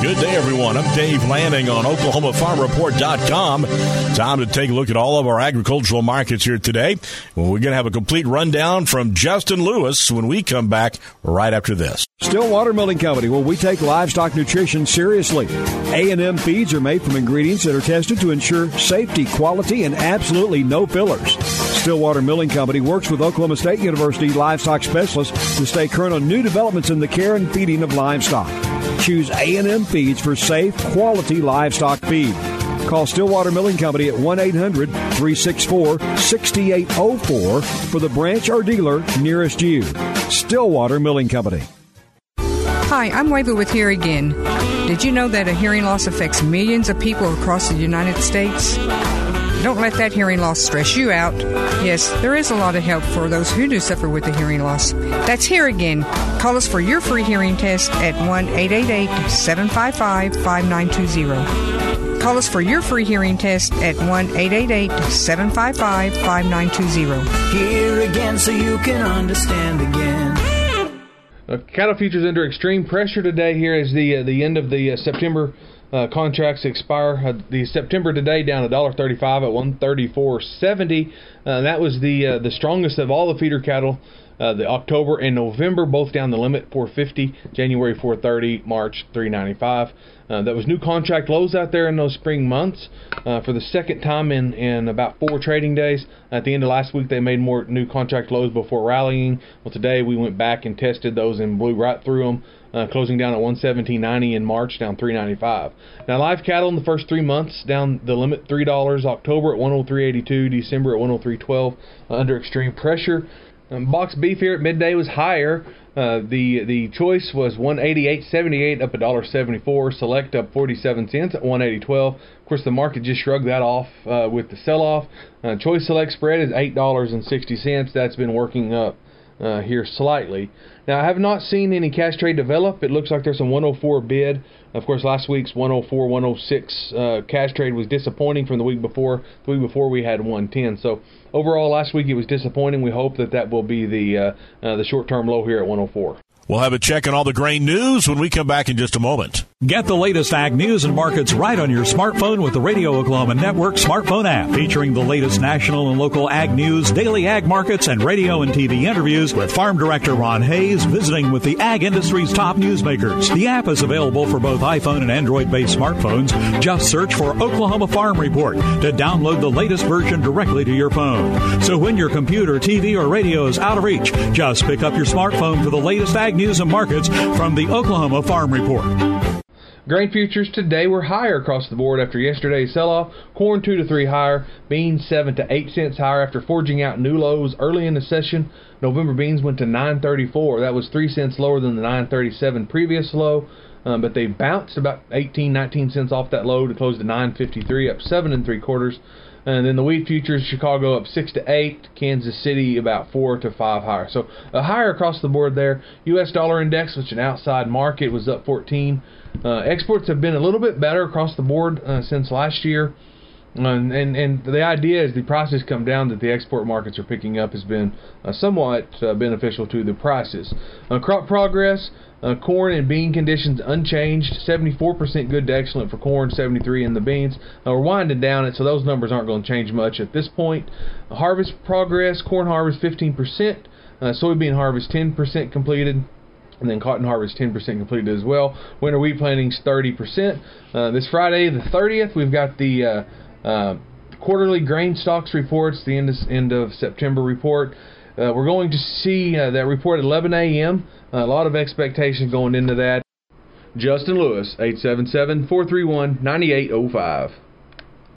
Good day, everyone. I'm Dave Lanning on OklahomaFarmReport.com. Time to take a look at all of our agricultural markets here today. Well, we're going to have a complete rundown from Justin Lewis when we come back right after this. Stillwater Milling Company. Well, we take livestock nutrition seriously. A&M feeds are made from ingredients that are tested to ensure safety, quality, and absolutely no fillers. Stillwater Milling Company works with Oklahoma State University livestock specialists to stay current on new developments in the care and feeding of livestock. Choose A&M Feeds for safe, quality livestock feed. Call Stillwater Milling Company at 1-800-364-6804 for the branch or dealer nearest you. Stillwater Milling Company. Hi, I'm Wava with Hear Again. Did you know that a hearing loss affects millions of people across the United States? Don't let that hearing loss stress you out. Yes, there is a lot of help for those who do suffer with a hearing loss. That's Hear Again. Call us for your free hearing test at 1-888-755-5920. Call us for your free hearing test at 1-888-755-5920. Hear again so you can understand again. Cattle futures under extreme pressure today here as the end of the September contracts expire. The September today down $1.35 at 134.70. That was the strongest of all the feeder cattle. The October and November both down the limit 450, January 430, March 395. That was new contract lows out there in those spring months for the second time in about 4 trading days. At the end of last week, they made more new contract lows before rallying. Well, today we went back and tested those and blew right through them, closing down at 117.90 in March, down 395. Now, live cattle in the first 3 months down the limit $3. October at 103.82, December at 103.12, under extreme pressure. Box beef here at midday was higher. The choice was 188.78 up $1.74. Select up 47 cents at 180.12. Of course, the market just shrugged that off with the sell-off. Choice select spread is $8.60. That's been working up here slightly. Now, I have not seen any cash trade develop. It looks like there's some 104 bid. Of course, last week's 104, 106 cash trade was disappointing from the week before. The week before we had 110. So overall, last week it was disappointing. We hope that will be the short-term low here at 104. We'll have a check on all the grain news when we come back in just a moment. Get the latest ag news and markets right on your smartphone with the Radio Oklahoma Network smartphone app, featuring the latest national and local ag news, daily ag markets, and radio and TV interviews with Farm Director Ron Hayes visiting with the ag industry's top newsmakers. The app is available for both iPhone and Android-based smartphones. Just search for Oklahoma Farm Report to download the latest version directly to your phone. So when your computer, TV, or radio is out of reach, just pick up your smartphone for the latest ag news and markets from the Oklahoma Farm Report. Grain futures today were higher across the board after yesterday's sell-off. Corn 2 to 3 higher, beans 7 to 8 cents higher after forging out new lows early in the session. November beans went to 9.34. That was 3 cents lower than the 9.37 previous low, but they bounced about 18, 19 cents off that low to close to 9.53, up 7 3/4. And then the wheat futures, Chicago up 6 to 8, Kansas City about 4 to 5 higher. So higher across the board there. U.S. dollar index, which is an outside market, was up 14. Exports have been a little bit better across the board since last year. And the idea is the prices come down, that the export markets are picking up has been somewhat beneficial to the prices. Crop progress, corn and bean conditions unchanged, 74% good to excellent for corn, 73 in the beans. We're winding down it, so those numbers aren't going to change much at this point. Harvest progress, corn harvest 15%, soybean harvest 10% completed. And then cotton harvest 10% completed as well. Winter wheat plantings 30%. This Friday, the 30th, we've got the quarterly grain stocks reports, the end of September report. We're going to see that report at 11 a.m. A lot of expectation going into that. Justin Lewis, 877-431-9805.